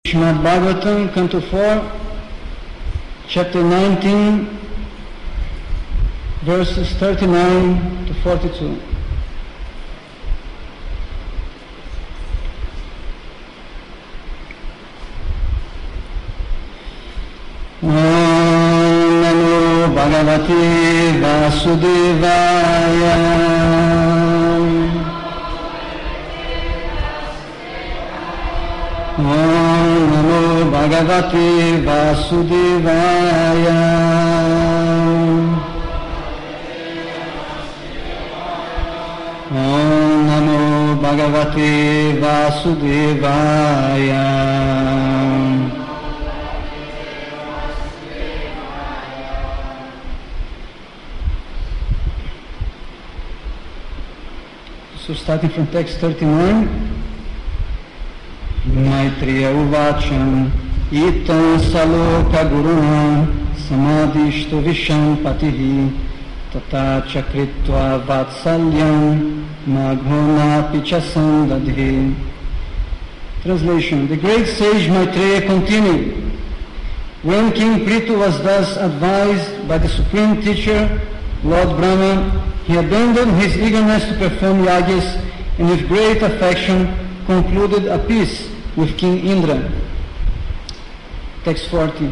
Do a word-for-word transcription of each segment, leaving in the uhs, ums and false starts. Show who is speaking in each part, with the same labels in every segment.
Speaker 1: Srimad Bhagavatam, Canto four, Chapter nineteen, verses thirty-nine to forty-two. Om Namo Bhagavate Vasudevaya. Om Namo Bhagavate Vasudevaya. Om Namo Bhagavate Vasudevaya. So starting from text thirty-nine. Maitreya uvacham itam saloka guruna samadishto visham patihi tata chakritva vatsalyam maghona pichasam dadhi. Translation. The great sage Maitreya continued, when King Prithu was thus advised by the supreme teacher, Lord Brahma, he abandoned his eagerness to perform yagas and with great affection concluded a peace with King Indra. Text forty.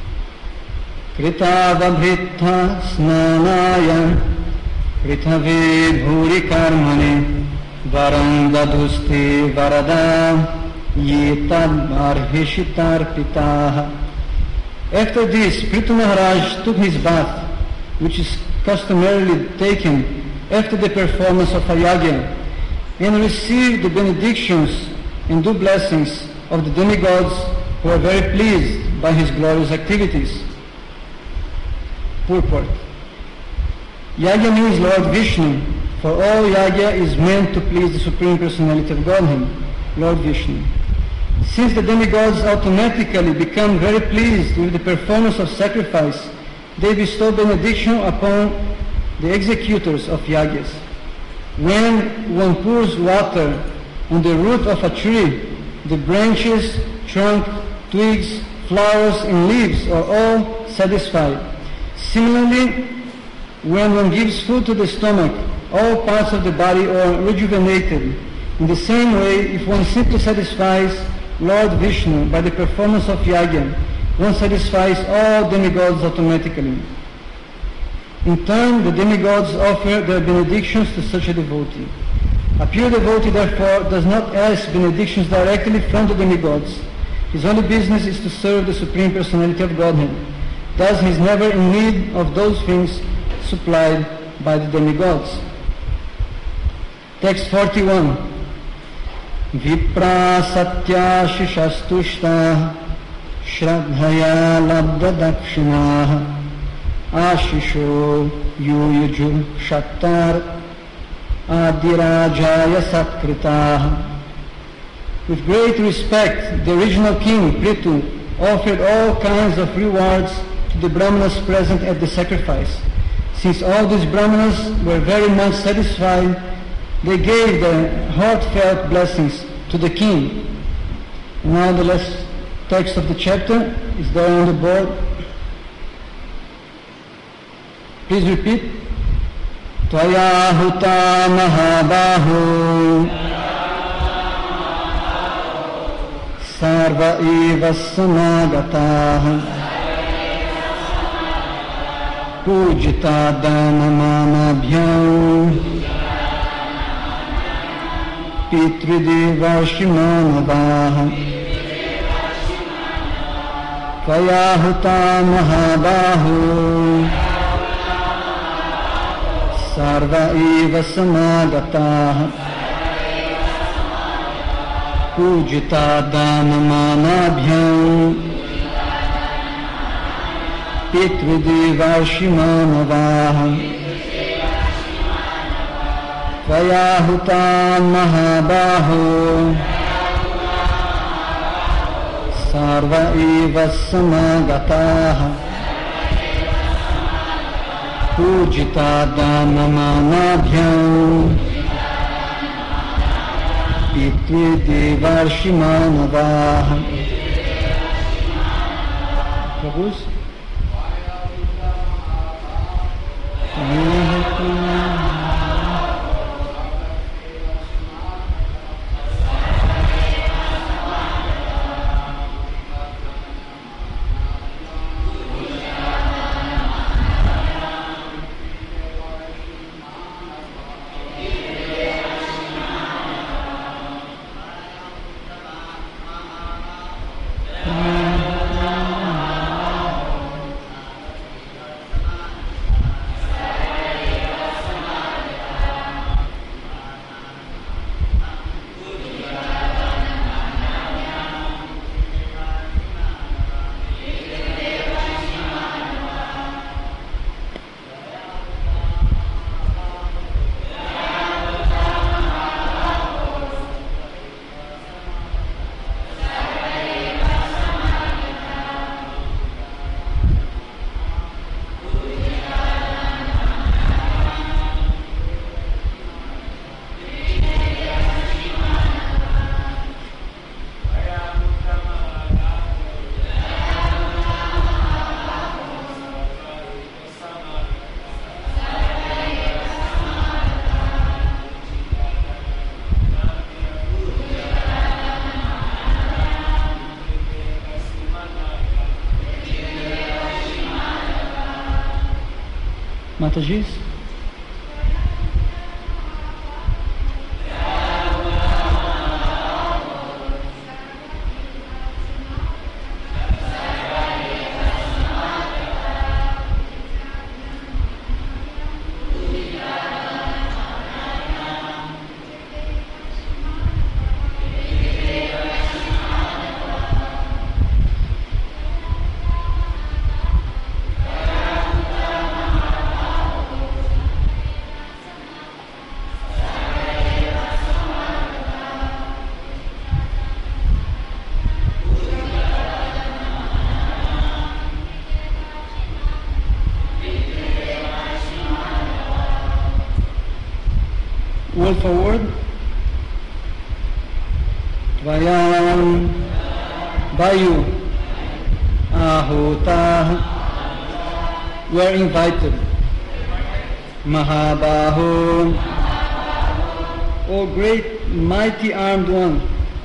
Speaker 1: Kritava bhritta snanaya prithavi bhuri karmane varam daduste varada yetad arhishitar pitaha. After this, Prithu Maharaj took his bath, which is customarily taken after the performance of a yagya, and received the benedictions and due blessings of the demigods who are very pleased by his glorious activities. Purport. Yagya means Lord Vishnu, for all yagya is meant to please the Supreme Personality of Godhead, Lord Vishnu. Since the demigods automatically become very pleased with the performance of sacrifice, they bestow benediction upon the executors of yagyas. When one pours water on the root of a tree, the branches, trunk, twigs, flowers, and leaves are all satisfied. Similarly, when one gives food to the stomach, all parts of the body are rejuvenated. In the same way, if one simply satisfies Lord Vishnu by the performance of yagya, one satisfies all demigods automatically. In turn, the demigods offer their benedictions to such a devotee. A pure devotee, therefore, does not ask benedictions directly from the demigods. His only business is to serve the Supreme Personality of Godhead. Thus, he is never in need of those things supplied by the demigods. Text forty-one. Vipra satya shishastushta shraddhaya labda dakshinaha ashisho yuyuju shattar Adirajaya Satkritaha. With great respect, the original king, Prithu, offered all kinds of rewards to the brahmanas present at the sacrifice. Since all these brahmanas were very much satisfied, they gave their heartfelt blessings to the king. And now the last text of the chapter is there on the board. Please repeat. Tvaya huta mahabahu sarva eva samagataha pujita danamanabhyam pitridevashimanavaha. Tvaya huta mahabahu Sarva eva samagataha Pujita danamanabhyam Pitridevashimanavaha. Tvaya huta mahabaho Sarva eva samagataha Pujita danamanabhyam Iti devarshimanadah. Who's? Mataji's? Word for word. Tvayam, by you, Ahuta, were invited. Mahabahu, O great mighty armed one.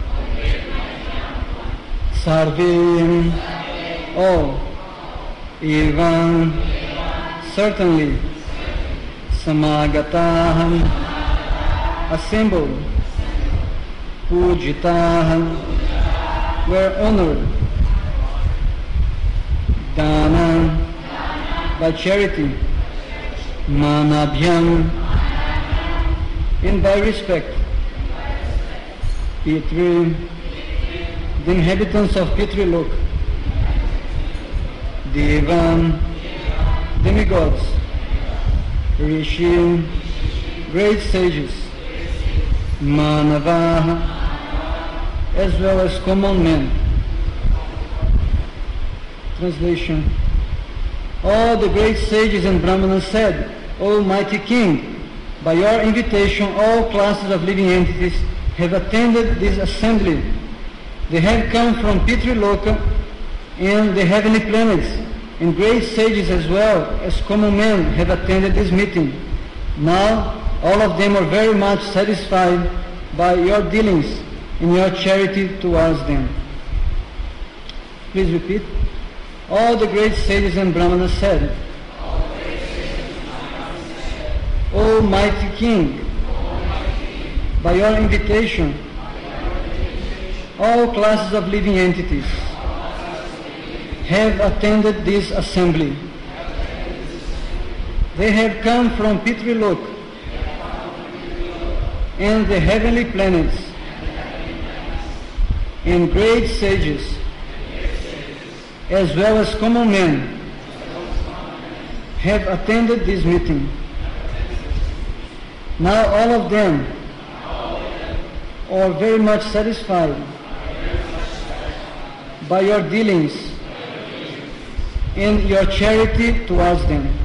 Speaker 1: Sarvim, all. Evan, certainly. Samagataham, assembled. Pujitaham, were honored. Dana, by charity. Manabhyam, and by respect. Pitri, the inhabitants of Pitri Lok. Devan, demigods. Rishi, great sages. Manava, as well as common men. Translation. All the great sages and Brahmanas said, O mighty king, by your invitation all classes of living entities have attended this assembly. They have come from Pitri-loka and the heavenly planets, and great sages as well as common men have attended this meeting. Now all of them are very much satisfied by your dealings and your charity towards them. Please repeat. All the great sages and Brahmanas said, O mighty king, by your invitation, all classes of living entities have attended this assembly. They have come from Pitri-lok and the heavenly planets, and great sages, as well as common men, have attended this meeting. Now all of them are very much satisfied by your dealings and your charity towards them.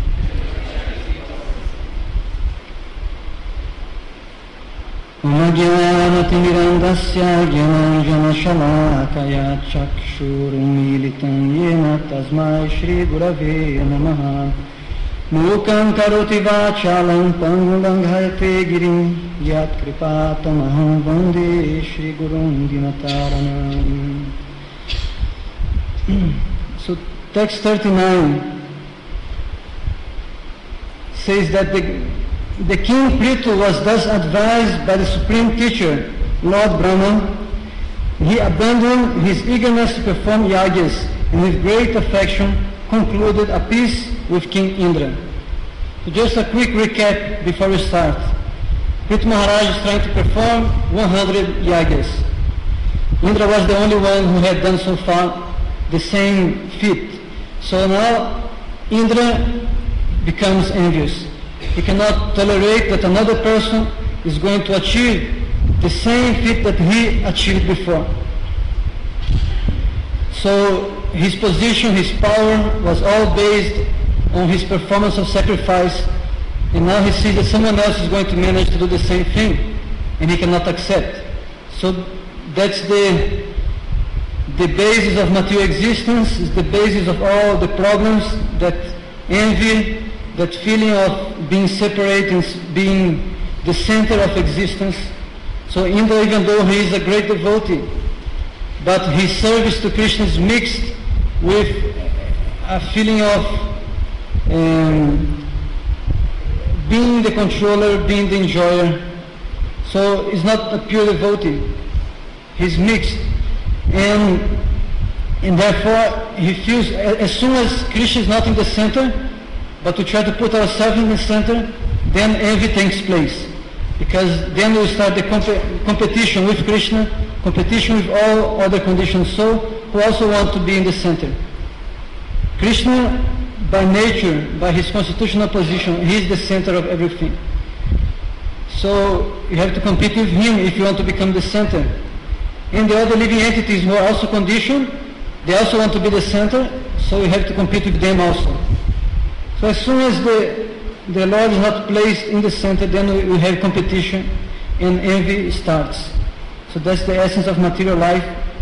Speaker 1: Umagyanatimirandasya gyananjana shalakaya chakshurumilitam yena tasmai Shri Gurave Namaha. Mukam karoti vachalam pangulanghayate girim yat kripatamaham vande Shri Gurum Dinataranam. So text thirty-nine says that the, the king Prithu was thus advised by the supreme teacher, Lord Brahma. He abandoned his eagerness to perform yagas and with great affection concluded a peace with King Indra. So just a quick recap before we start. Prithu Maharaj is trying to perform one hundred yagas. Indra was the only one who had done so far the same feat. So now Indra becomes envious. He cannot tolerate that another person is going to achieve the same feat that he achieved before. So his position, his power was all based on his performance of sacrifice, and now he sees that someone else is going to manage to do the same thing, and he cannot accept. So that's the the basis of material existence, is the basis of all the problems, that envy, that feeling of being separate and being the center of existence. So Indra, even though he is a great devotee, but his service to Krishna is mixed with a feeling of um, being the controller, being the enjoyer. So he's not a pure devotee, he's mixed. And, and therefore he feels, as soon as Krishna is not in the center, but we try to put ourselves in the center, then envy takes place. Because then we start the comp- competition with Krishna, competition with all other conditioned souls who also want to be in the center. Krishna, by nature, by his constitutional position, he is the center of everything. So you have to compete with him if you want to become the center. And the other living entities who are also conditioned, they also want to be the center, so you have to compete with them also. So as soon as the, the Lord is not placed in the center, then we, we have competition and envy starts. So that's the essence of material life.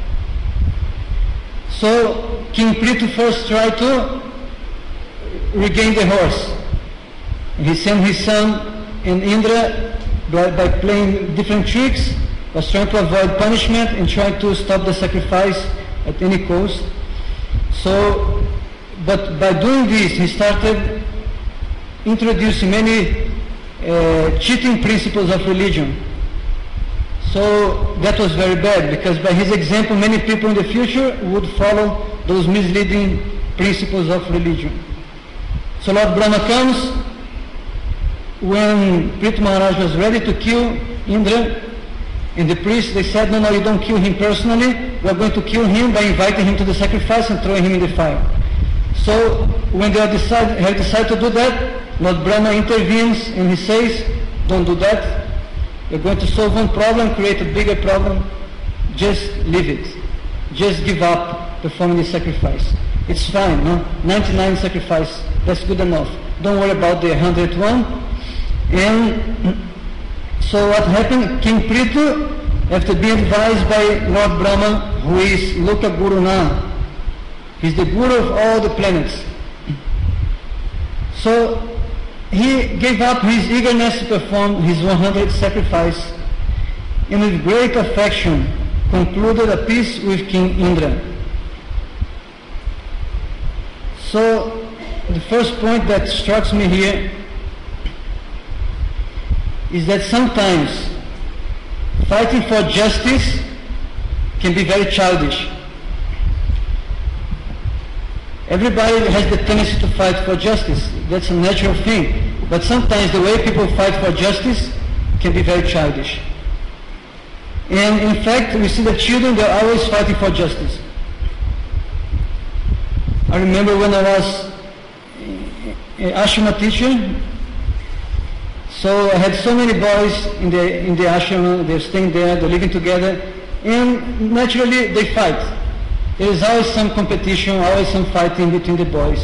Speaker 1: So King Prithu first tried to regain the horse. He sent his son and Indra by, by playing different tricks, was trying to avoid punishment and trying to stop the sacrifice at any cost. So, but by doing this, he started introducing many uh, cheating principles of religion. So that was very bad, because by his example, many people in the future would follow those misleading principles of religion. So Lord Brahma comes when Prithu Maharaj was ready to kill Indra. And the priests, they said, no, no, you don't kill him personally. We are going to kill him by inviting him to the sacrifice and throwing him in the fire. So when they decide, have decided to do that, Lord Brahma intervenes and he says, don't do that. You're going to solve one problem, create a bigger problem. Just leave it. Just give up performing the sacrifice. It's fine, no? ninety-nine sacrifice, that's good enough. Don't worry about the one hundredth one. And so what happened? King Prithu, after being advised by Lord Brahma, who is Loka Guru now, he's the guru of all the planets. So he gave up his eagerness to perform his one hundredth sacrifice, and with great affection concluded a peace with King Indra. So the first point that strikes me here is that sometimes fighting for justice can be very childish. Everybody has the tendency to fight for justice. That's a natural thing. But sometimes the way people fight for justice can be very childish. And in fact, we see that children, they're always fighting for justice. I remember when I was an ashrama teacher, so I had so many boys in the in the ashrama, they're staying there, they're living together, and naturally they fight. There is always some competition, always some fighting between the boys.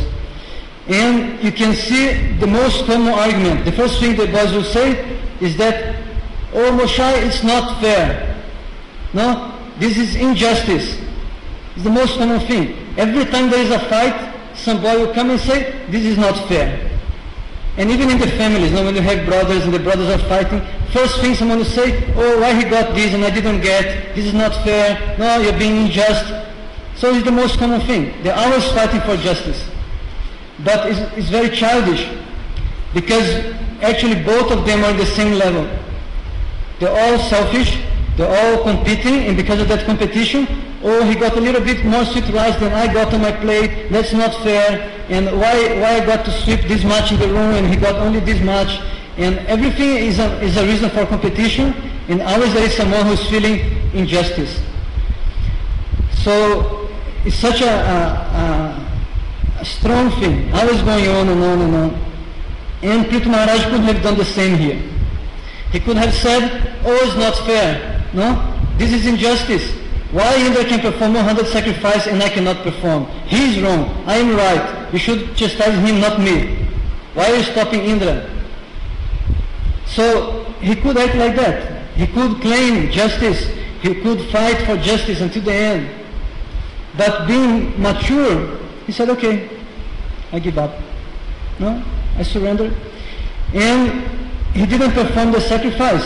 Speaker 1: And you can see the most common argument. The first thing the boys will say is that oh Moshe, it's not fair. No, this is injustice. It's the most common thing. Every time there is a fight, somebody will come and say, this is not fair. And even in the families, you know, when you have brothers and the brothers are fighting, first thing someone will say, oh, why he got this and I didn't get, this is not fair, no, you're being unjust. So it's the most common thing. They're always fighting for justice. But it's, it's very childish, because actually both of them are on the same level. They're all selfish, they're all competing, and because of that competition, oh, he got a little bit more sweet rice than I got on my plate, that's not fair, and why, why I got to sweep this much in the room and he got only this much, and everything is a, is a reason for competition, and always there is someone who's feeling injustice. So it's such a, a, a strong thing, always going on and on and on. And Prithu Maharaj could have done the same here. He could have said, oh, it's not fair, no, this is injustice. Why Indra can perform one hundred sacrifices and I cannot perform? He is wrong, I am right. You should chastise him, not me. Why are you stopping Indra? So he could act like that. He could claim justice. He could fight for justice until the end. But being mature, he said, okay, I give up. No, I surrender. And he didn't perform the sacrifice.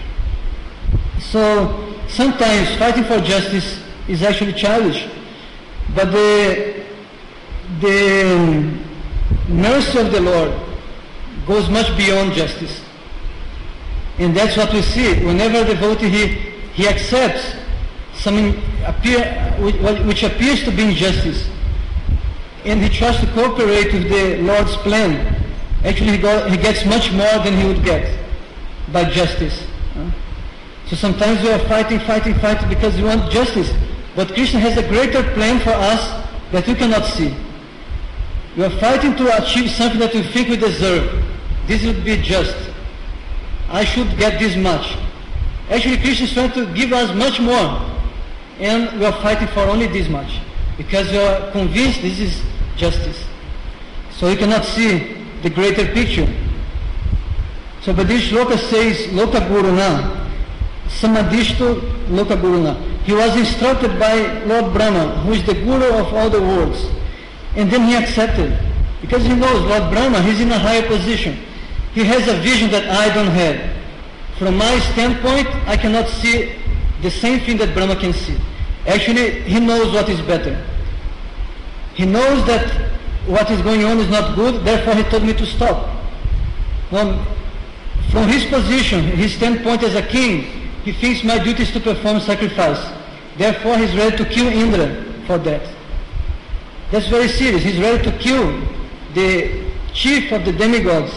Speaker 1: So sometimes fighting for justice is actually childish, but the, the mercy of the Lord goes much beyond justice. And that's what we see. Whenever the devotee, he, he accepts something appear, which, which appears to be injustice, and he tries to cooperate with the Lord's plan, actually he, got, he gets much more than he would get by justice. So sometimes we are fighting, fighting, fighting because we want justice. But Krishna has a greater plan for us that we cannot see. We are fighting to achieve something that we think we deserve. This would be just. I should get this much. Actually, Krishna is trying to give us much more. And we are fighting for only this much. Because we are convinced this is justice. So we cannot see the greater picture. So Bhadri Shloka says, Loka Guruna. Samadhishto Loka Guruna. He was instructed by Lord Brahma, who is the guru of all the worlds. And then he accepted. Because he knows Lord Brahma, he's in a higher position. He has a vision that I don't have. From my standpoint, I cannot see the same thing that Brahma can see. Actually, he knows what is better. He knows that what is going on is not good, therefore he told me to stop. Well, from his position, his standpoint as a king, he thinks my duty is to perform sacrifice. Therefore, he's ready to kill Indra for that. That's very serious. He's ready to kill the chief of the demigods.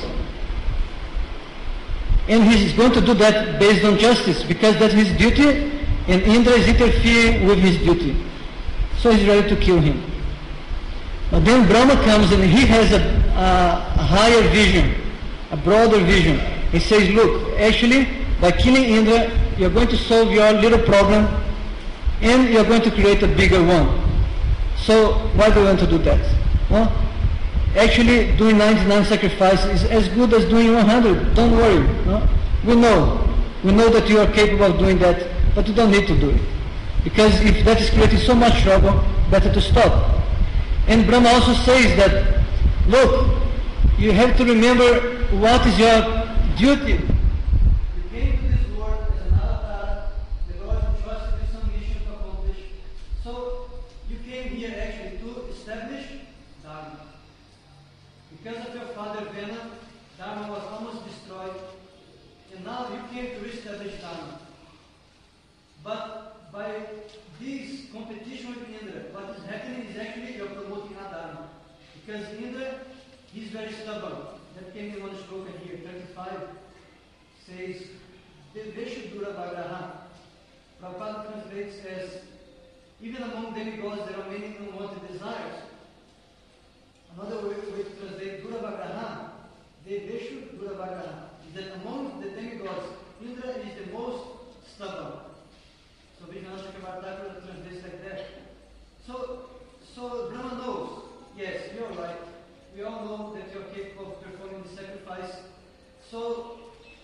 Speaker 1: And he's going to do that based on justice, because that's his duty, and Indra is interfering with his duty. So he's ready to kill him. But then Brahma comes and he has a, a, a higher vision, a broader vision. He says, look, actually, by killing Indra, you're going to solve your little problem and you're going to create a bigger one. So why do you want to do that? Well, actually, doing ninety-nine sacrifices is as good as doing one hundred. Don't worry. No? We know. We know that you are capable of doing that, but you don't need to do it. Because if that is creating so much trouble, better to stop. And Brahma also says that, look, you have to remember what is your duty. You came to this world as an avatar, the Lord entrusted you some mission to accomplish. So you came here actually to establish Dharma. Because of your father Vena, Dharma was almost destroyed, and now you came to reestablish Dharma. But by this competition with Indra, what is happening is actually you're promoting Adharma. Because Indra, he's very stubborn. That came in one shloka here, thirty-five, says, Deveshu Dura Bagraha. Prabhupada translates as, even among demigods there are many unwanted desires. Another way, way to translate Dura Bagraha, Deveshu Dura Bagraha, is that among the demigods, Indra is the most stubborn. So Vijnana Chakravarti translates like that. So, so Brahma knows, yes, you're right. We all know that you're capable of performing the sacrifice. So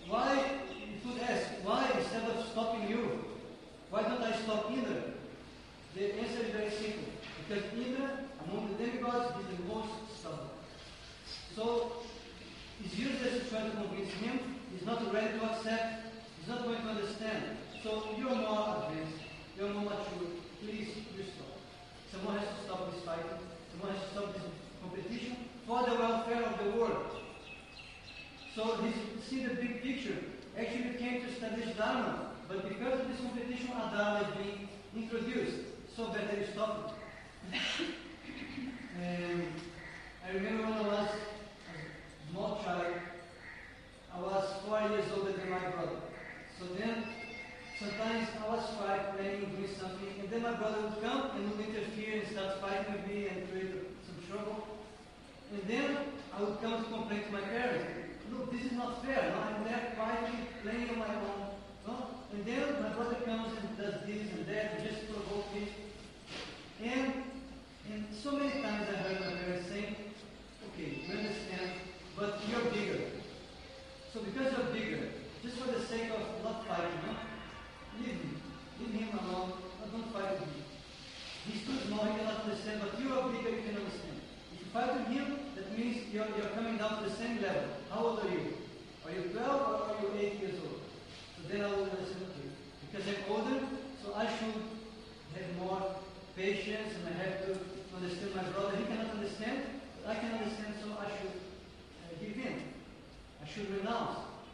Speaker 1: why, you could ask, why instead of stopping you, why don't I stop Indra? The answer is very simple. Because Indra, among the demigods, is the most stubborn. So, it's useless to try to convince him. He's not ready to accept. He's not going to understand. So, you're more advanced. You're more mature. Please, you stop. Someone has to stop this fighting. Someone has to stop this competition for the welfare of the world. So, this, see the big picture. Actually, we came to establish Dharma. But because of this competition, a Dharma is being introduced. So better you stop it. And I remember when I was a small child, I was four years older than my brother. So then, sometimes I was fighting, playing, doing something, and then my brother would come and would interfere and start fighting with me and create some trouble. And then I would come to complain to my parents. Look, this is not fair. No? I'm there quietly playing on my own. No? And then my brother comes and does this and that and just provoke me. And, and so many times I heard my parents saying, okay, we understand, but you're bigger. So because you're bigger, just for the sake of not fighting, no? leave him. Leave him alone. Don't fight with him. He's too small, he cannot understand, but you are bigger, you can understand. If you fight with him, that means you're, you're coming down to the same level. How old are you? Are you twelve or are you eight years old? So then I will understand, okay, because I'm older, so I should have more patience and I have to understand my brother. He cannot understand, but I can understand, so I should uh, give in. I should renounce.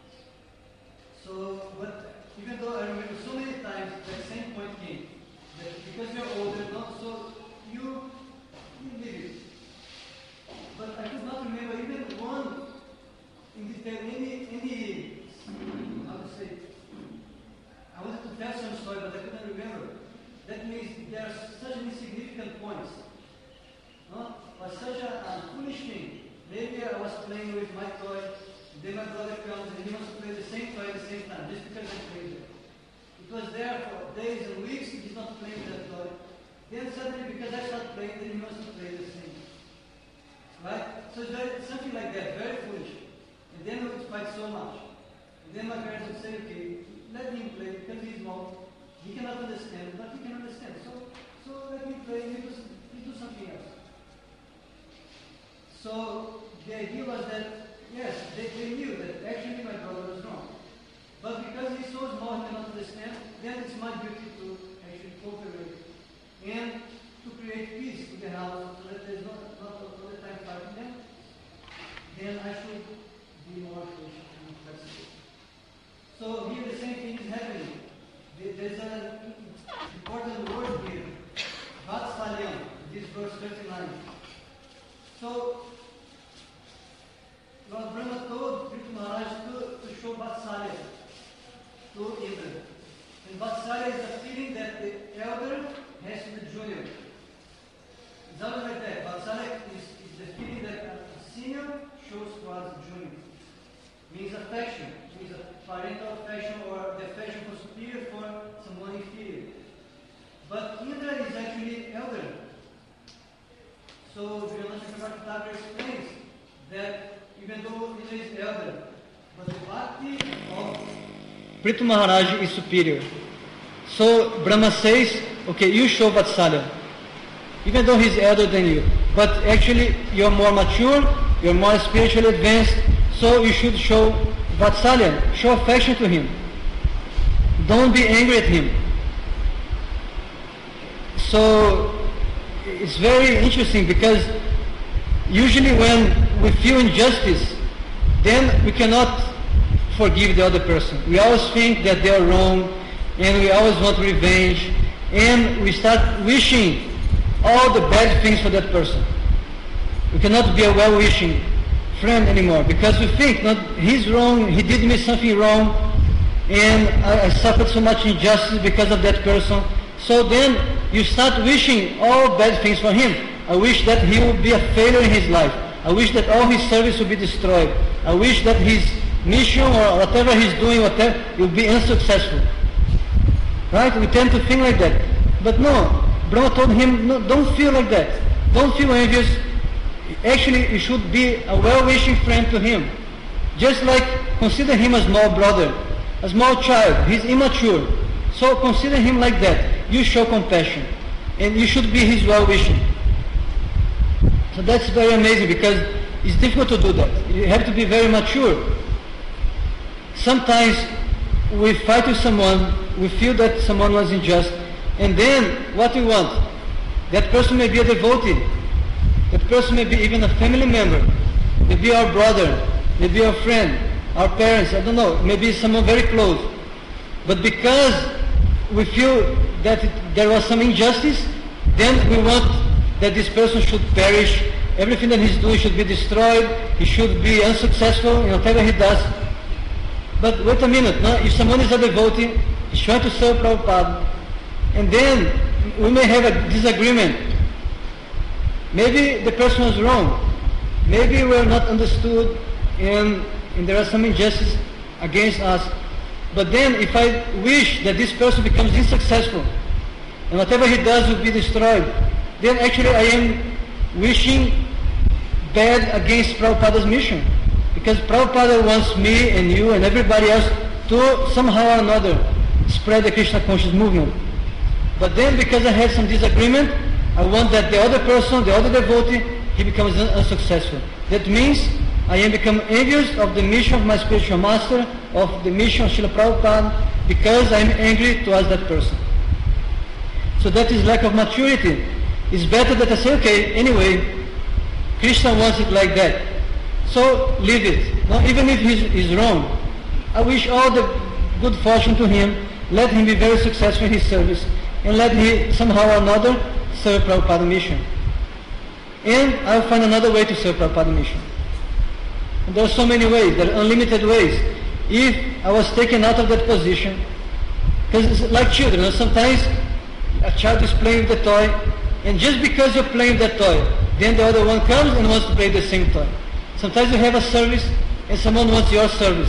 Speaker 1: So, but even though I remember so many times that same point came, that because you're older, not so you, you leave it. But I could not remember even one in detail, any, any, how to say, I wanted to tell some story, but I couldn't remember. That means there are such insignificant points. No? But such a, a foolish thing. Maybe I was playing with my toy, and then my brother comes and he wants to play the same toy at the same time, just because I'm playing it. It was there for days and weeks, he's not playing that toy. Then suddenly, because I start playing, then he wants to play the same. Right? So it's very, something like that, very foolish. And then we would fight so much. And then my parents would say, okay, let him play because he's small. He cannot understand, but he can understand. So, so let me play, he do, he do something else. So the idea was that, yes, they, they knew that actually my brother was wrong. But because he's so small, he cannot understand, then it's my duty to actually cooperate and to create peace in the house so that there's not, not all the time fighting them. Then I should be more patient and flexible. So here the same thing is happening. There's an important word here, Vatsalyam, this verse thirty-nine. So, Lord Brahma told Prithu Maharaj to, to show Vatsalya to Indra. And Vatsalya is a feeling that the elder has to the junior. It's always like that. Vatsalya is, is the feeling that a senior shows towards a junior. Means affection, means a parental affection or the affection for superior for someone inferior. But Indra is actually elder. So Srimad Thakur explains that even though Indra is elder, but the bhakti of Prithu Maharaj is superior. So Brahma says, okay, you show Vatsalya, even though he's elder than you. But actually you're more mature, you're more spiritually advanced, so you should show Vatsalya, show affection to him. Don't be angry at him. So it's very interesting because usually when we feel injustice, then we cannot forgive the other person. We always think that they are wrong and we always want revenge and we start wishing all the bad things for that person. We cannot be a well-wishing friend anymore because we think, not, he's wrong, he did me something wrong and I, I suffered so much injustice because of that person. So then you start wishing all bad things for him. I wish that he would be a failure in his life. I wish that all his service would be destroyed. I wish that his mission or whatever he's doing, whatever, will be unsuccessful. Right? We tend to think like that. But no, Brahma told him, no, don't feel like that. Don't feel envious. Actually, you should be a well-wishing friend to him. Just like consider him a small brother, a small child, he's immature. So consider him like that. You show compassion. And you should be his well-wishing. So that's very amazing because it's difficult to do that. You have to be very mature. Sometimes we fight with someone, we feel that someone was unjust, and then what we want? That person may be a devotee. That person may be even a family member. Maybe our brother, maybe our friend, our parents, I don't know, maybe someone very close. But because we feel that it, there was some injustice, then we want that this person should perish. Everything that he's doing should be destroyed. He should be unsuccessful in whatever he does. But wait a minute, no? If someone is a devotee, he's trying to serve Prabhupada, and then we may have a disagreement. Maybe the person was wrong. Maybe we're not understood, and, and there are some injustice against us. But then if I wish that this person becomes unsuccessful, and whatever he does will be destroyed, then actually I am wishing bad against Prabhupada's mission. Because Prabhupada wants me and you and everybody else to somehow or another spread the Krishna conscious movement. But then because I have some disagreement, I want that the other person, the other devotee, he becomes un- unsuccessful. That means I am become envious of the mission of my spiritual master, of the mission of Srila Prabhupada, because I am angry towards that person. So that is lack of maturity. It's better that I say, okay, anyway, Krishna wants it like that. So leave it. Now, even if he's, he's wrong, I wish all the good fortune to him. Let him be very successful in his service, and let him somehow or another serve Prabhupada mission. And I'll find another way to serve Prabhupada mission. And there are so many ways, there are unlimited ways. If I was taken out of that position, because it's like children, you know, sometimes a child is playing with the toy, and just because you're playing with that toy, then the other one comes and wants to play the same toy. Sometimes you have a service and someone wants your service.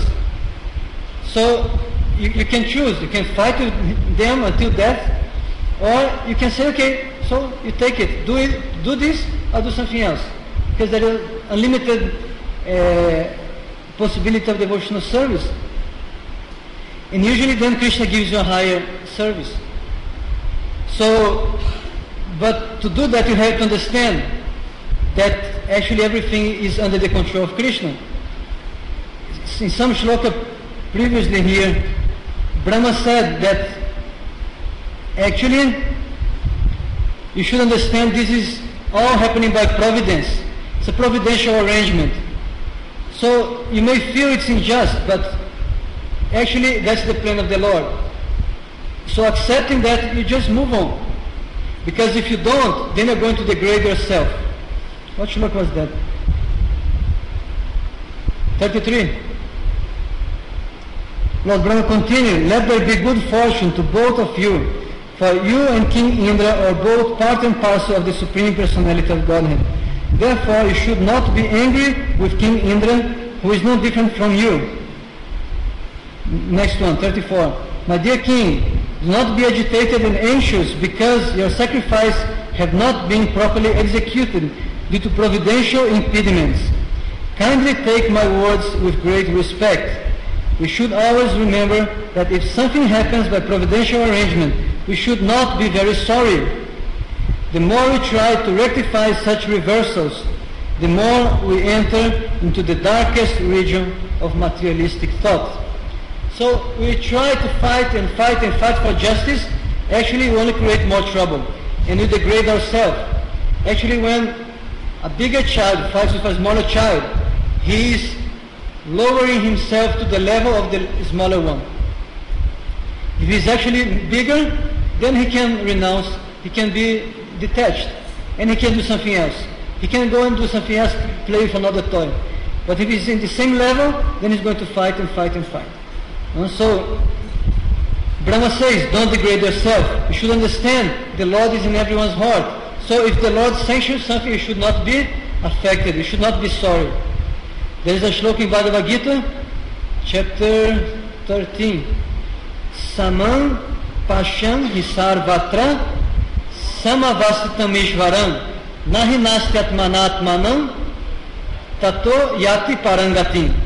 Speaker 1: So you, you can choose. You can fight with them until death, or you can say, okay, so you take it. Do it. Do this, or do something else. Because there is unlimited uh, possibility of devotional service. And usually then Krishna gives you a higher service. So, but to do that you have to understand that actually everything is under the control of Krishna. In some shloka previously here, Brahma said that actually you should understand this is all happening by providence. It's a providential arrangement. So you may feel it's unjust, but actually that's the plan of the Lord. So accepting that, you just move on. Because if you don't, then you're going to degrade yourself. What shloka was that? thirty-three. Lord Brahma continued, let there be good fortune to both of you, for you and King Indra are both part and parcel of the Supreme Personality of Godhead. Therefore you should not be angry with King Indra, who is no different from you. Next one, thirty-four. My dear King, do not be agitated and anxious because your sacrifice have not been properly executed due to providential impediments. Kindly take my words with great respect. We should always remember that if something happens by providential arrangement, we should not be very sorry. The more we try to rectify such reversals, the more we enter into the darkest region of materialistic thought. So we try to fight and fight and fight for justice. Actually, we only create more trouble, and we degrade ourselves. Actually, when a bigger child fights with a smaller child, he is lowering himself to the level of the smaller one. If he's actually bigger, then he can renounce, he can be detached, and he can do something else. He can go and do something else, play with another toy. But if he's in the same level, then he's going to fight and fight and fight. And so, Brahma says, don't degrade yourself. You should understand the Lord is in everyone's heart. So if the Lord sanctions something, you should not be affected. You should not be sorry. There is a shloka in Bhagavad Gita, chapter thirteen. Samam Pasham Hisarvatra Samavastitam Ishvaram Nahi Nastyatmanatmanam Tato Yati Parangatim.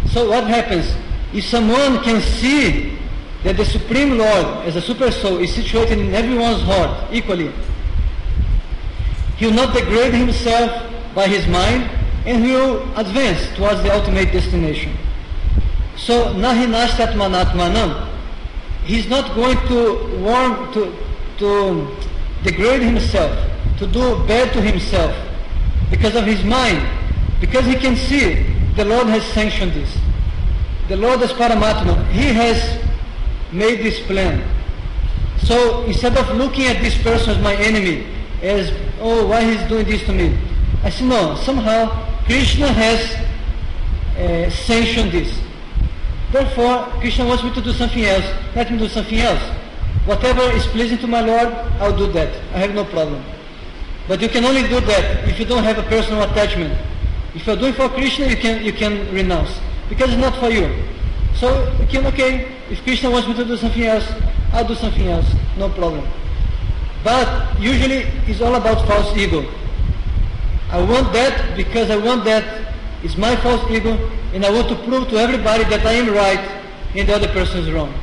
Speaker 1: So what happens? If someone can see that the Supreme Lord as a super soul is situated in everyone's heart equally, he will not degrade himself by his mind, and he will advance towards the ultimate destination. So nahi nashtat manatmanam, he's not going to warm to to degrade himself, to do bad to himself because of his mind, because he can see the Lord has sanctioned this. The Lord as Paramatma, he has made this plan. So instead of looking at this person as my enemy, as, oh, why he's doing this to me, I say, no, somehow Krishna has uh, sanctioned this. Therefore, Krishna wants me to do something else. Let me do something else. Whatever is pleasing to my Lord, I'll do that. I have no problem. But you can only do that if you don't have a personal attachment. If you're doing for Krishna, you can you can renounce, because it's not for you. So you can, okay, if Krishna wants me to do something else, I'll do something else, no problem. But usually it's all about false ego. I want that because I want that. It's my false ego, and I want to prove to everybody that I am right and the other person is wrong.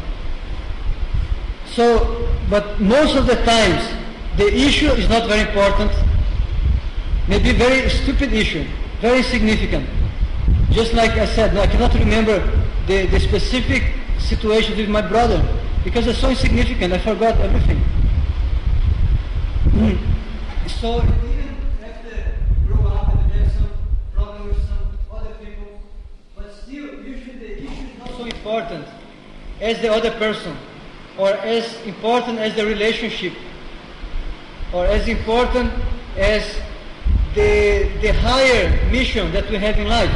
Speaker 1: So, but most of the times, the issue is not very important. Maybe very stupid issue, very significant. Just like I said, I cannot remember the, the specific situation with my brother because it's so insignificant. I forgot everything. So even after grow up and have some problem with some other people, but still usually the issue is not so important as the other person, or as important as the relationship, or as important as the, the higher mission that we have in life.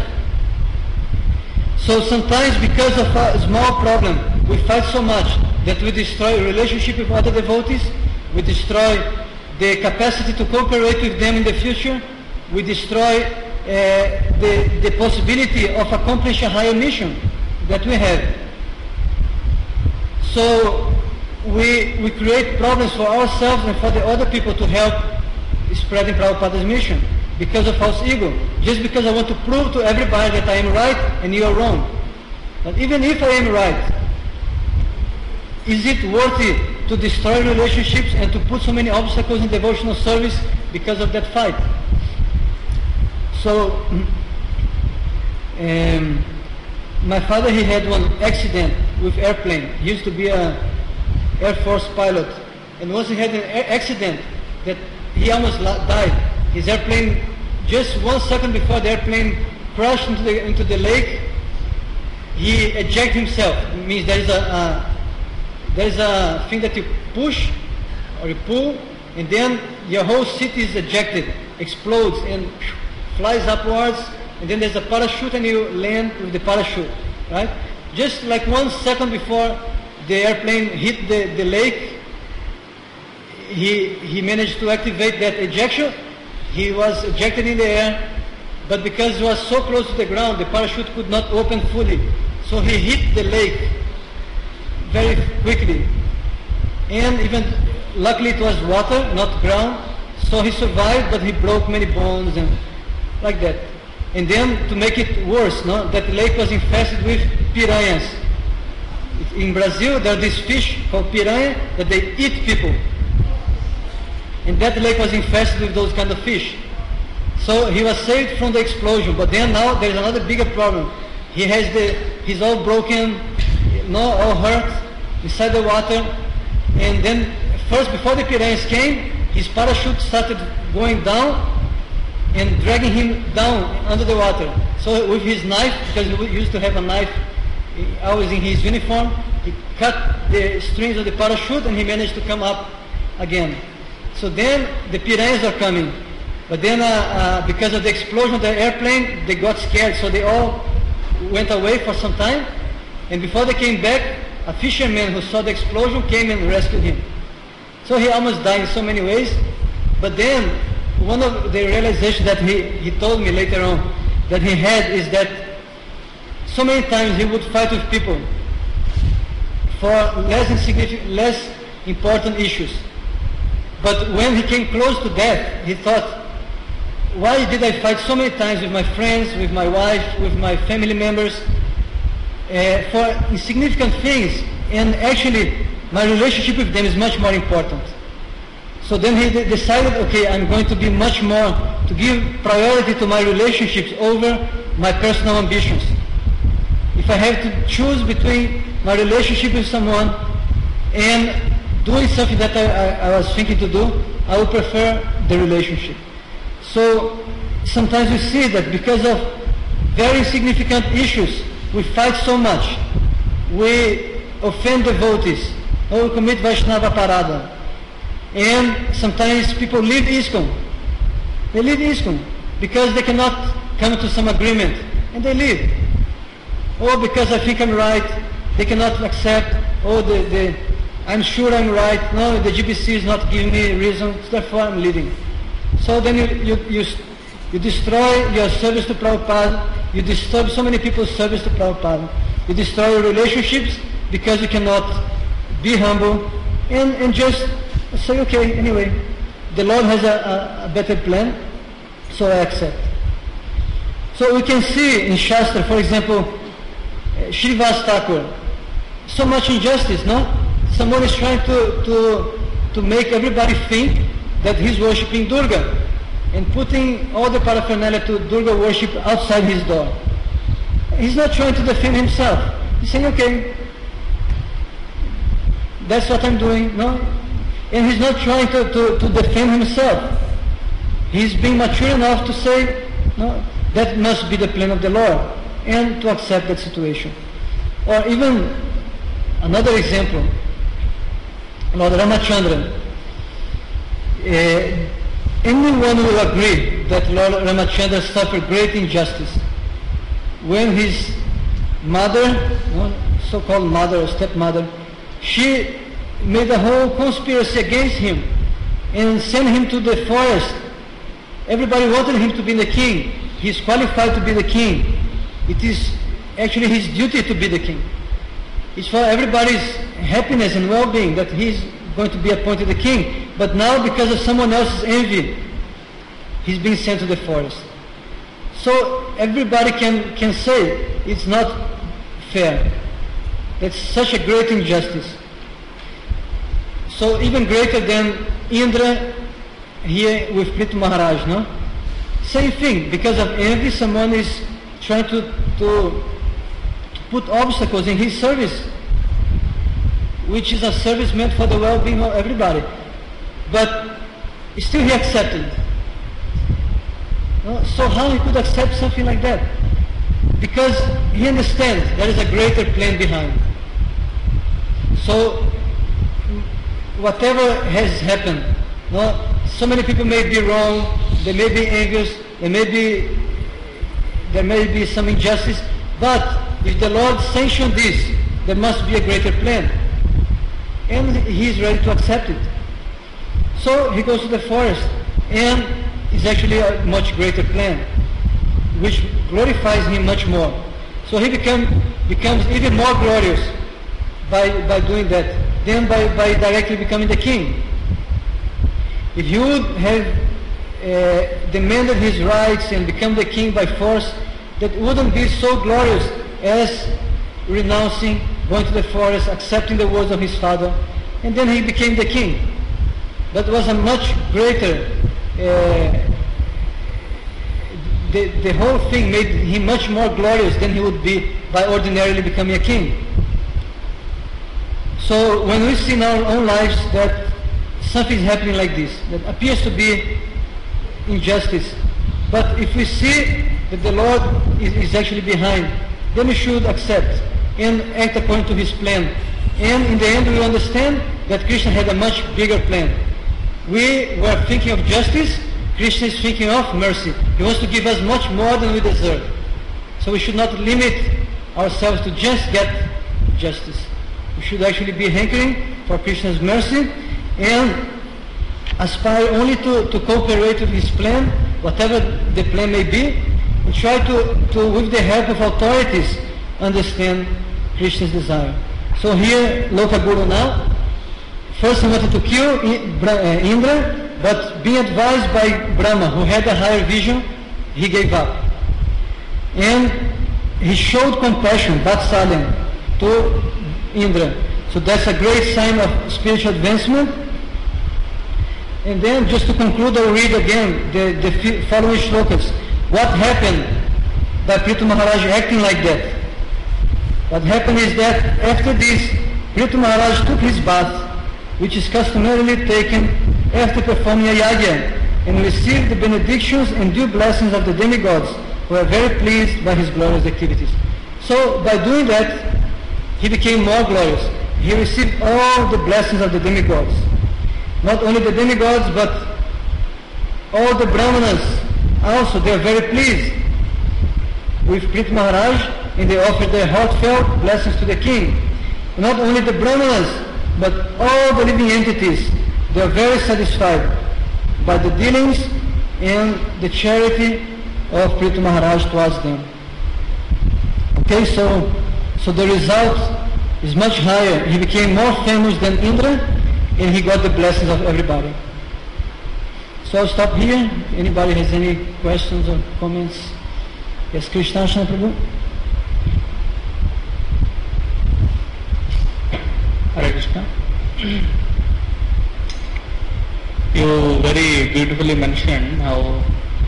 Speaker 1: So sometimes because of a small problem, we fight so much that we destroy relationship with other devotees, we destroy the capacity to cooperate with them in the future, we destroy uh, the, the possibility of accomplishing a higher mission that we have. So we, we create problems for ourselves and for the other people to help spreading Prabhupada's mission because of false ego. Just because I want to prove to everybody that I am right and you are wrong. But even if I am right, is it worthy to destroy relationships and to put so many obstacles in devotional service because of that fight? So, um, my father, he had one accident with airplane. He used to be a Air Force pilot. And once he had an accident that he almost died. His airplane, just one second before the airplane crashed into the, into the lake, he ejected himself. It means there is a, a there is a thing that you push or you pull, and then your whole city is ejected, explodes and flies upwards, and then there's a parachute and you land with the parachute, right? Just like one second before the airplane hit the, the lake, he, he managed to activate that ejection. He was ejected in the air, but because he was so close to the ground, the parachute could not open fully. So he hit the lake very quickly. And even, luckily it was water, not ground. So he survived, but he broke many bones and like that. And then to make it worse, no, that lake was infested with piranhas. In Brazil, there are these fish called piranha that they eat people. And that lake was infested with those kind of fish. So he was saved from the explosion, but then now there's another bigger problem. He has the, he's all broken, no, all hurt, inside the water. And then first, before the piranhas came, his parachute started going down and dragging him down under the water. So with his knife, because he used to have a knife always in his uniform, he cut the strings of the parachute and he managed to come up again. So then the piranhas are coming. But then uh, uh, because of the explosion of the airplane, they got scared, so they all went away for some time. And before they came back, a fisherman who saw the explosion came and rescued him. So he almost died in so many ways. But then one of the realizations that he, he told me later on that he had is that so many times he would fight with people for less insignificant, less important issues. But when he came close to death, he thought, why did I fight so many times with my friends, with my wife, with my family members? uh, for insignificant things, and actually my relationship with them is much more important. So then he d- decided, okay, I'm going to be much more, to give priority to my relationships over my personal ambitions. If I have to choose between my relationship with someone and doing something that I, I, I was thinking to do, I would prefer the relationship. So sometimes we see that because of very significant issues, we fight so much. We offend devotees, or we commit Vaishnava Parada. And sometimes people leave ISKCON. They leave ISKCON because they cannot come to some agreement, and they leave. Or because I think I'm right, they cannot accept, oh, the, the, I'm sure I'm right, no, the G B C is not giving me reason, therefore I'm leaving. So then you, you, you, you destroy your service to Prabhupada, you disturb so many people's service to Prabhupada, you destroy your relationships because you cannot be humble, and, and just say, okay, anyway, the Lord has a, a, a better plan, so I accept. So we can see in Shastra, for example, Srivas Thakur, so much injustice, no? Someone is trying to, to, to make everybody think that he's worshipping Durga and putting all the paraphernalia to Durga worship outside his door. He's not trying to defend himself. He's saying, okay, that's what I'm doing, no? And he's not trying to, to, to defend himself. He's being mature enough to say, no, that must be the plan of the Lord, and to accept that situation. Or even another example, Lord Ramachandra. Uh, anyone will agree that Lord Ramachandra suffered great injustice when his mother, so-called mother or stepmother, she made a whole conspiracy against him and sent him to the forest. Everybody wanted him to be the king. He's qualified to be the king. It is actually his duty to be the king. It's for everybody's happiness and well-being that he's going to be appointed the king. But now, because of someone else's envy, he's being sent to the forest. So everybody can, can say it's not fair. It's such a great injustice. So even greater than Indra here with Prithu Maharaj, no? Same thing, because of envy, someone is trying to, to, to put obstacles in his service, which is a service meant for the well-being of everybody. But still he accepted. No? So how he could accept something like that? Because he understands there is a greater plan behind. So whatever has happened, no, so many people may be wrong, they may be envious, there may be, there may be some injustice, but if the Lord sanctioned this, there must be a greater plan. And he is ready to accept it. So he goes to the forest, and it's actually a much greater plan, which glorifies him much more. So he become, becomes even more glorious by, by doing that than by, by directly becoming the king. If he would have uh, demanded his rights and become the king by force, that wouldn't be so glorious as renouncing, going to the forest, accepting the words of his father, and then he became the king. That was a much greater, uh, the, the whole thing made him much more glorious than he would be by ordinarily becoming a king. So when we see in our own lives that something is happening like this, that appears to be injustice, but if we see that the Lord is, is actually behind, then we should accept and act according to his plan. And in the end we will understand that Krishna had a much bigger plan. We were thinking of justice, Krishna is thinking of mercy. He wants to give us much more than we deserve. So we should not limit ourselves to just get justice. We should actually be hankering for Krishna's mercy and aspire only to, to cooperate with his plan, whatever the plan may be, and try to, to, with the help of authorities, understand Krishna's desire. So here, Loka Guru now, first he wanted to kill Indra, but being advised by Brahma, who had a higher vision, he gave up. And he showed compassion, Vatsalya, to Indra. So that's a great sign of spiritual advancement. And then just to conclude, I'll read again the, the following shlokas. What happened by Prithu Maharaj acting like that? What happened is that after this, Prithu Maharaj took his bath, which is customarily taken after performing a yajna, and received the benedictions and due blessings of the demigods, who were very pleased by his glorious activities. So by doing that, he became more glorious. He received all the blessings of the demigods. Not only the demigods, but all the brahmanas also, they are very pleased with Prithu Maharaj, and they offered their heartfelt blessings to the king. Not only the brahmanas, but all the living entities, they are very satisfied by the dealings and the charity of Prithu Maharaj towards them. Okay, so, so the result is much higher. He became more famous than Indra, and he got the blessings of everybody. So I'll stop here. Anybody has any questions or comments? Yes, Krishna Prabhu.
Speaker 2: Hare Krishna. You very beautifully mentioned how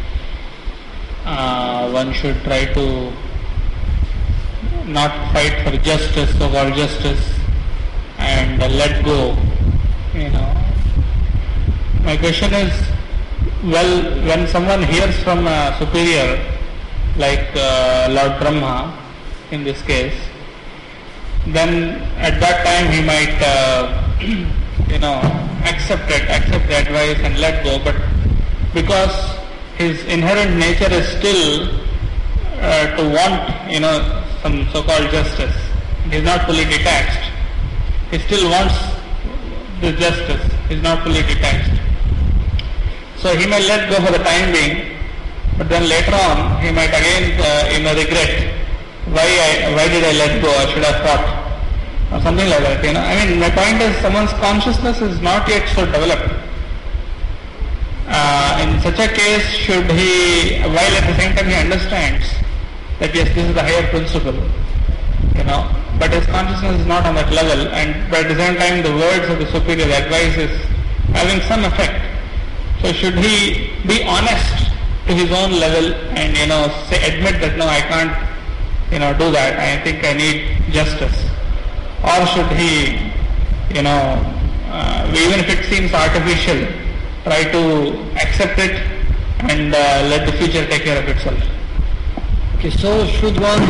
Speaker 2: uh, one should try to not fight for justice, so-called justice, and uh, let go. You know, my question is, well, when someone hears from a superior, like uh, Lord Brahma, in this case, then at that time he might, uh, you know, accept it, accept the advice and let go. But because his inherent nature is still uh, to want, you know, some so-called justice, he is not fully detached. He still wants the justice. He is not fully detached. So he may let go for the time being, but then later on he might again, uh, you know, regret. Why I, why did I let go? I should have thought, or something like that. You know, I mean, my point is, someone's consciousness is not yet so developed. Uh, in such a case, should he, while at the same time he understands that yes, this is the higher principle, you know, but his consciousness is not on that level, and but at the same time the words of the superior, the advice is having some effect. So should he be honest to his own level and, you know, say, admit that no, I can't, you know, do that, I think I need justice? Or should he, you know, uh, even if it seems artificial, try to accept it and uh, let the future take care of itself?
Speaker 1: Okay, so should one,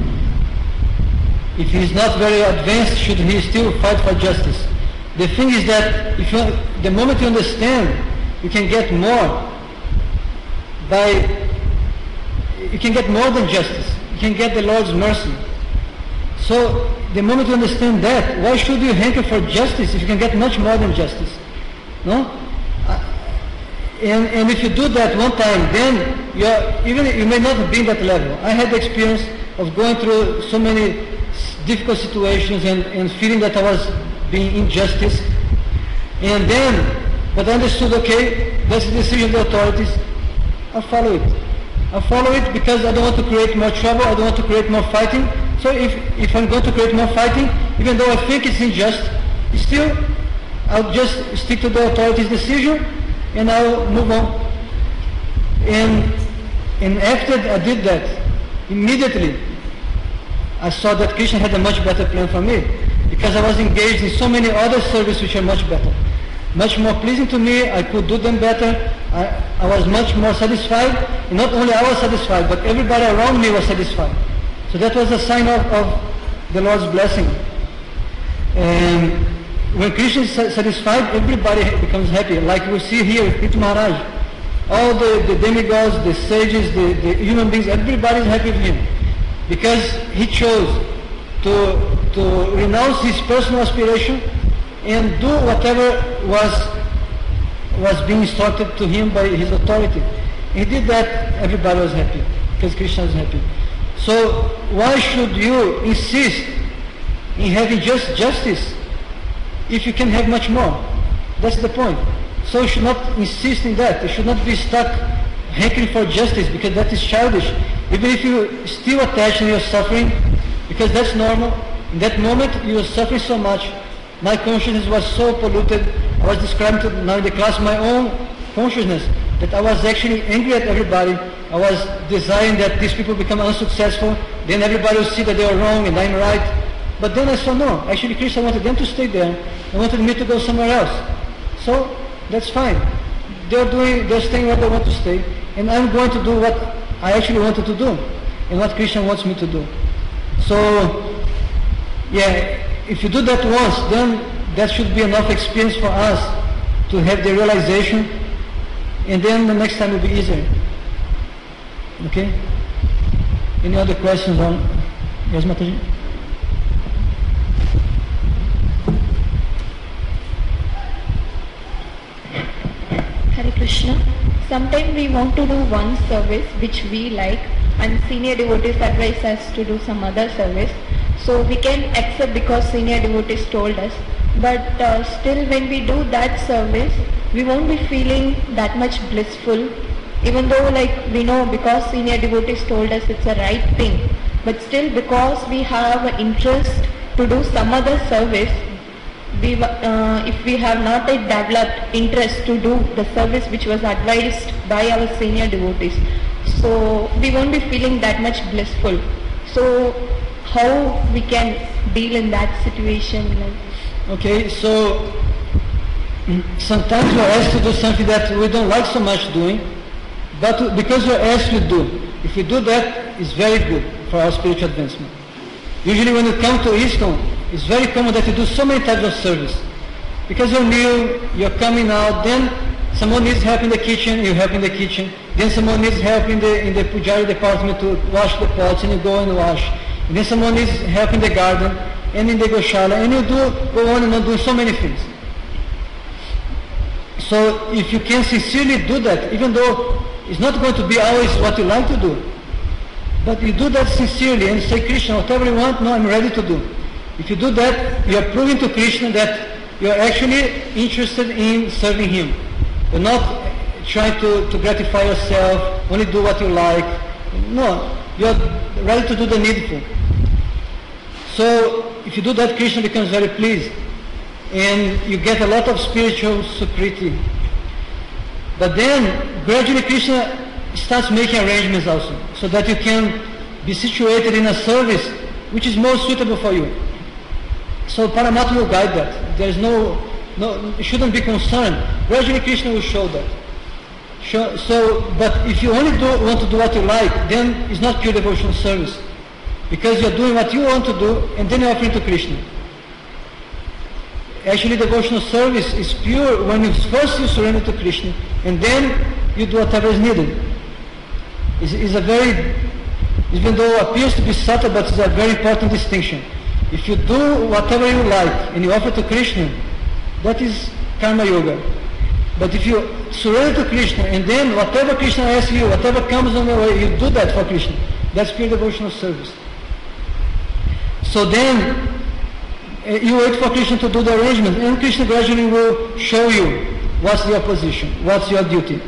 Speaker 1: if he is not very advanced, should he still fight for justice? The thing is that if you, the moment you understand, you can get more by, you can get more than justice. You can get the Lord's mercy. So the moment you understand that, why should you hanker for justice if you can get much more than justice? No? And, and if you do that one time, then you're, even you may not be in that level. I had the experience of going through so many difficult situations and, and feeling that I was being injustice. And then, but I understood, okay, that's the decision of the authorities. I'll follow it. I'll follow it because I don't want to create more trouble. I don't want to create more fighting. So if, if I'm going to create more fighting, even though I think it's unjust, still I'll just stick to the authorities' decision and I'll move on. And, and after I did that, immediately I saw that Krishna had a much better plan for me, because I was engaged in so many other services which are much better, much more pleasing to me. I could do them better. I, I was much more satisfied. And not only I was satisfied, but everybody around me was satisfied. So that was a sign of, of the Lord's blessing. And when Krishna is satisfied, everybody becomes happy. Like we see here with Prithu Maharaj. All the, the demigods, the sages, the, the human beings, everybody is happy with him. Because he chose to, to renounce his personal aspiration and do whatever was, was being instructed to him by his authority. He did that, everybody was happy, because Krishna is happy. So why should you insist in having just justice if you can have much more? That's the point. So you should not insist in that. You should not be stuck hankering for justice, because that is childish. Even if you still attach and you're suffering, because that's normal. In that moment, you're suffering so much. My consciousness was so polluted. I was describing to now in the class my own consciousness, that I was actually angry at everybody. I was desiring that these people become unsuccessful. Then everybody will see that they are wrong and I'm right. But then I saw, no, actually Krishna wanted them to stay there. He wanted me to go somewhere else. So that's fine. They're doing, they're staying where they want to stay. And I'm going to do what I actually wanted to do and what Krishna wants me to do. So, yeah, if you do that once, then that should be enough experience for us to have the realization, and then the next time will be easier. Okay? Any other questions on? Yes, Mataji?
Speaker 3: Hare Krishna. Sometimes we want to do one service which we like, and senior devotees advise us to do some other service. So we can accept because senior devotees told us. But uh, still when we do that service, we won't be feeling that much blissful, even though like we know because senior devotees told us it's a right thing. But still because we have an interest to do some other service, we, uh, if we have not yet developed interest to do the service which was advised by our senior devotees, so we won't be feeling that much blissful. So how we can deal in that situation? Like?
Speaker 1: Okay, so sometimes we're asked to do something that we don't like so much doing, but because we're asked to do, if we do that, it's very good for our spiritual advancement. Usually when you come to ISKCON, it's very common that you do so many types of service. Because you're new, you're coming out, then someone needs help in the kitchen, you help in the kitchen. Then someone needs help in the, in the pujari department to wash the pots, and you go and wash. And then someone needs help in the garden, and in the Goshala, and you do go on and on doing so many things. So if you can sincerely do that, even though it's not going to be always what you like to do, but you do that sincerely and say, Krishna, whatever you want, no, I'm ready to do. If you do that, you are proving to Krishna that you are actually interested in serving Him. You're not trying to, to gratify yourself, only do what you like. No, you are ready to do the needful. So if you do that, Krishna becomes very pleased, and you get a lot of spiritual sukriti. But then gradually Krishna starts making arrangements also, so that you can be situated in a service which is most suitable for you. So Paramatma will guide that. There is no, no, you shouldn't be concerned. Gradually Krishna will show that. Show, so, but if you only do, want to do what you like, then it's not pure devotional service. Because you're doing what you want to do, and then you're offering to Krishna. Actually, devotional service is pure when you first you surrender to Krishna, and then you do whatever is needed. It's, it's a very, even though it appears to be subtle, but it's a very important distinction. If you do whatever you like, and you offer to Krishna, that is karma yoga. But if you surrender to Krishna, and then whatever Krishna asks you, whatever comes on the way, you do that for Krishna, that's pure devotional service. So then, uh, you wait for Krishna to do the arrangement, and Krishna gradually will show you what's your position, what's your duty.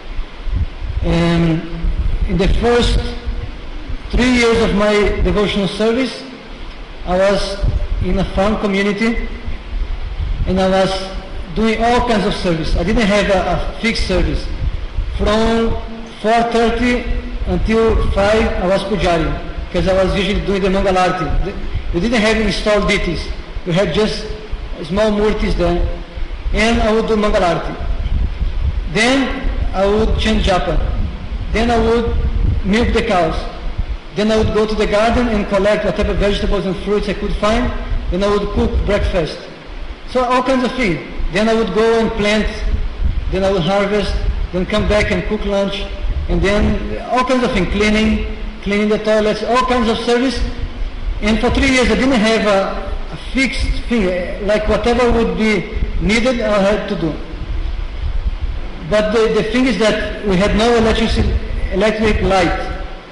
Speaker 1: And in the first three years of my devotional service, I was in a farm community, and I was doing all kinds of service. I didn't have a, a fixed service. From four thirty until five, I was pujari, because I was usually doing the Mangalarti. We didn't have installed deities. We had just small murtis there, and I would do Mangalarti. Then I would chant japa. Then I would milk the cows. Then I would go to the garden and collect whatever vegetables and fruits I could find. Then I would cook breakfast. So all kinds of things. Then I would go and plant. Then I would harvest. Then come back and cook lunch. And then all kinds of things. Cleaning, cleaning the toilets, all kinds of service. And for three years I didn't have a, a fixed thing. Like whatever would be needed, I had to do. But the, the thing is that we had no electric, electric light.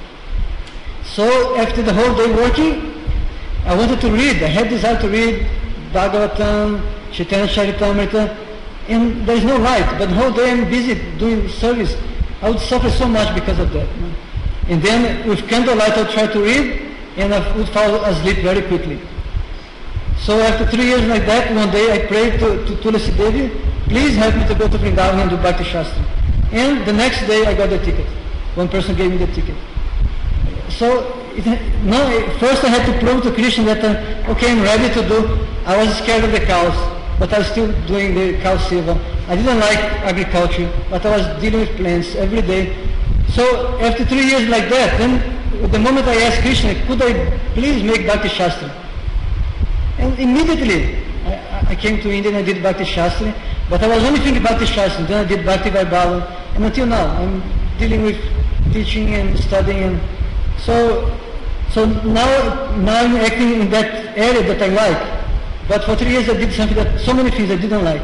Speaker 1: So after the whole day working, I wanted to read. I had desire to read Bhagavatam, Chaitanya Charitamrita, and there is no light. But the whole day I'm busy doing service. I would suffer so much because of that. And then with candlelight I would try to read, and I would fall asleep very quickly. So after three years like that, one day I prayed to, to Tulasi Devi, please help me to go to Vrindavan and do Bhakti Shastra. And the next day I got the ticket. One person gave me the ticket. So it, no, first I had to prove to Krishna that, uh, okay, I'm ready to do. I was scared of the cows, but I was still doing the cow seva. I didn't like agriculture, but I was dealing with plants every day. So after three years like that, then the moment I asked Krishna, could I please make Bhakti Shastra? And immediately I, I came to India and I did Bhakti Shastra, but I was only thinking Bhakti Shastra, then I did Bhakti Vaibhava, and until now I'm dealing with teaching and studying. And so so now, now I'm acting in that area that I like, but for three years I did something that, so many things I didn't like.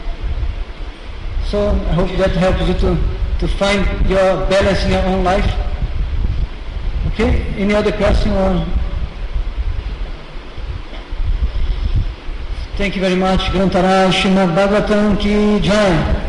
Speaker 1: So I hope that helps you to, to find your balance in your own life. Okay, any other question? Or thank you very much. Grantaraj Srimad Bhagavatam ki Jai.